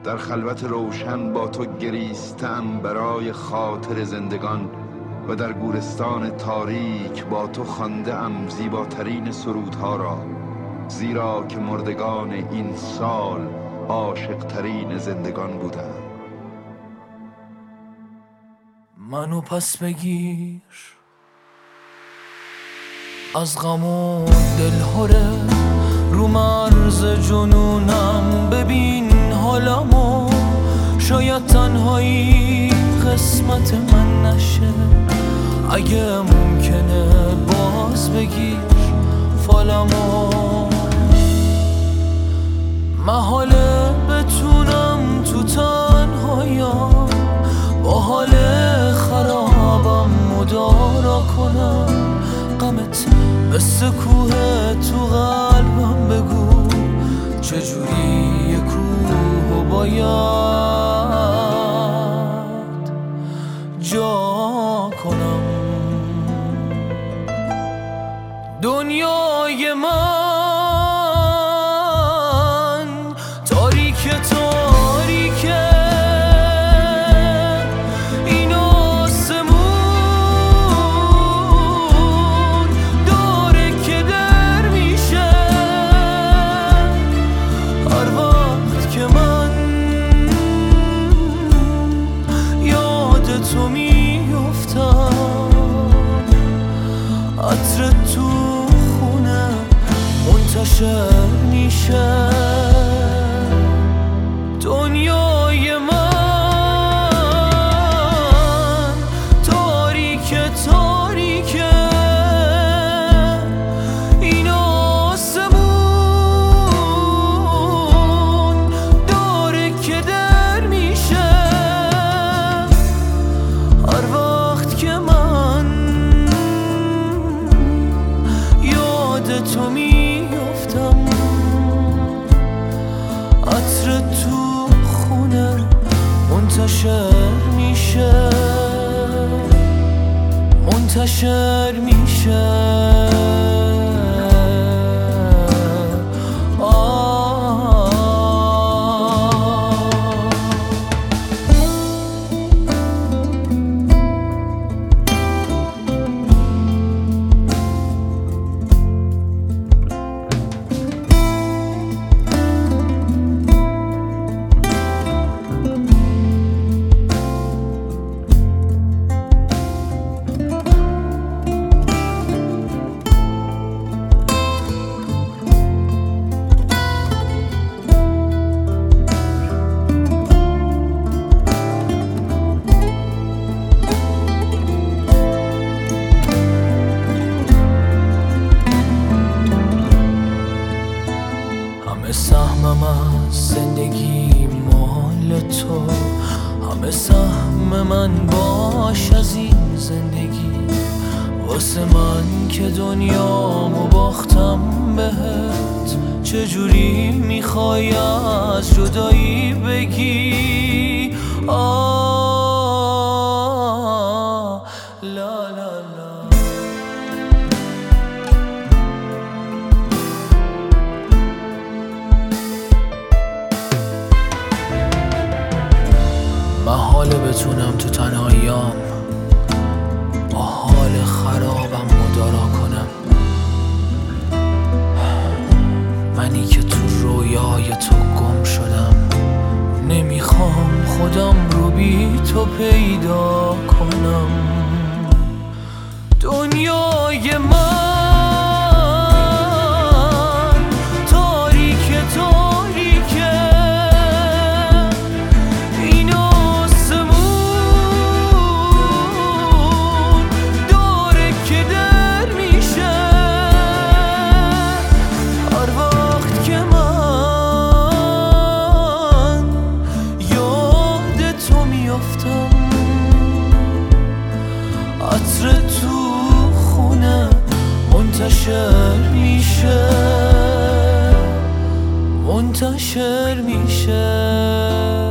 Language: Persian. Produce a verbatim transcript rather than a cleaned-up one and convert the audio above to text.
در خلوت روشن با تو گریستم برای خاطر زندگان و در گورستان تاریک با تو خوانده‌ام زیباترین سرودها را، زیرا که مردگان این سال عاشق‌ترین زندگان بودند. منو پس بگیر از غم و دلهره، رو مرز جنونم ببین حالمو، شاید تنهایی قسمت من نشه، اگه ممکنه باز بگیر فالمو. محاله بتونم تو تنهاییام با حال خرابم مدارا کنم، غمت مثل کوه تو قلبم، بگو چجوری یه کوه باید جا کنم. دنیای من تاریک تاریکه، این آسمون داره که در میشه، هر وقت که من یاد تو میفتم، عطر تو خونه منتشر میشه. دنیای من تاریک تاریکه، این آسمون داره که در میشه، هر وقت که من یاد تو میفتم، عطر تو خونه منتشر میشه، منتشر میشه. همه سهمم از زندگی مال تو، همه سهم من باش از این زندگی، واسه من که دنیامو باختم بهت، چجوری میخوای از جدایی بگی؟ آه لا لا لا. محاله بتونم تو تنهاییام با حال خرابم مدارا کنم، منی که تو رویای تو گم شدم، نمیخوام خودم رو بی تو پیدا کنم. دنیای من تاریک تاریکه، این آسمون داره که در میشه، هر وقت که من یاد تو میافتم، عطر تو خونه منتشر میشه، منتشر میشه.